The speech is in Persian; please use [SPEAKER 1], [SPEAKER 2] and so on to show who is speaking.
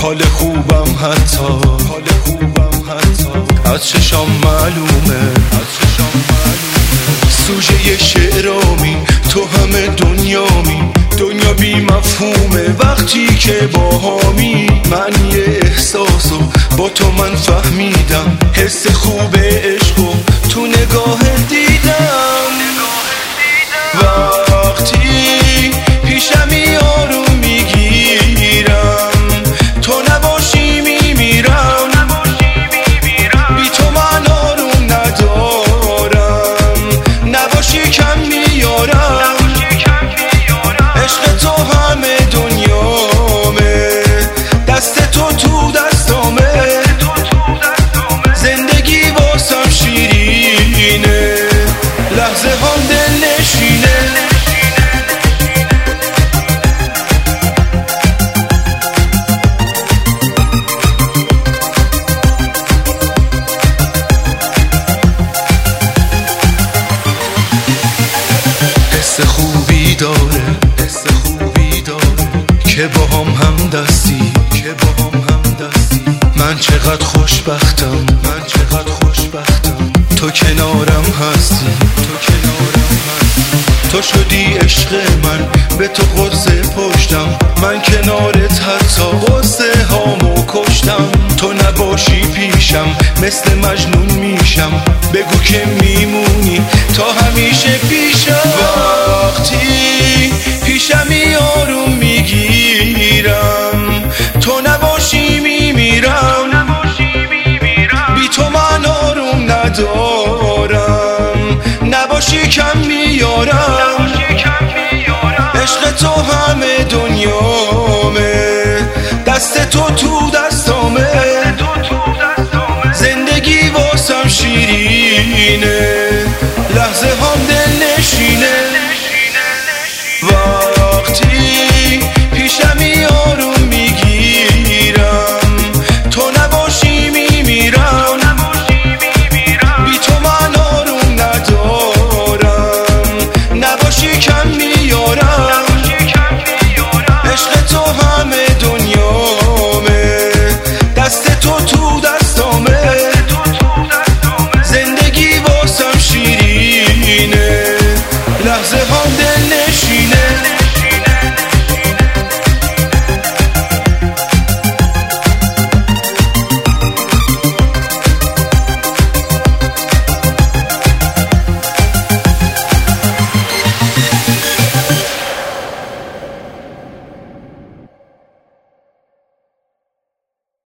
[SPEAKER 1] حال خوبم حتی از چشام معلومه سوژه شعرامی تو همه دنیامی دنیا بی مفهومه وقتی که باهامی من یه احساسو با تو من فهمیدم حس خوب عشقو تو نگاه دیدم وقتی پیشمی آروم میگیرم تو نباشی میمیرم بی تو من آروم ندارم نباشی کم میارم عشق تو همه دنیامه دست تو تو دستامه زندگی واسم شیرینه لحظه هم دل نشینه حس خوبی داره که با هم دستی من چقدر خوشبختم تو کنارم هستی تو شدی عشق من به تو قصه پشتم من کنارت حتی قصه هامو کشتم تو نباشی پیشم مثل مجنون میشم بگو که میمونی تا همیشه پیشم وقتی پیشمی آروم میگیرم تو نباشی میمیرم بی تو من آروم ندارم نباشی کم میارم عشق تو همه دنیامه دست تو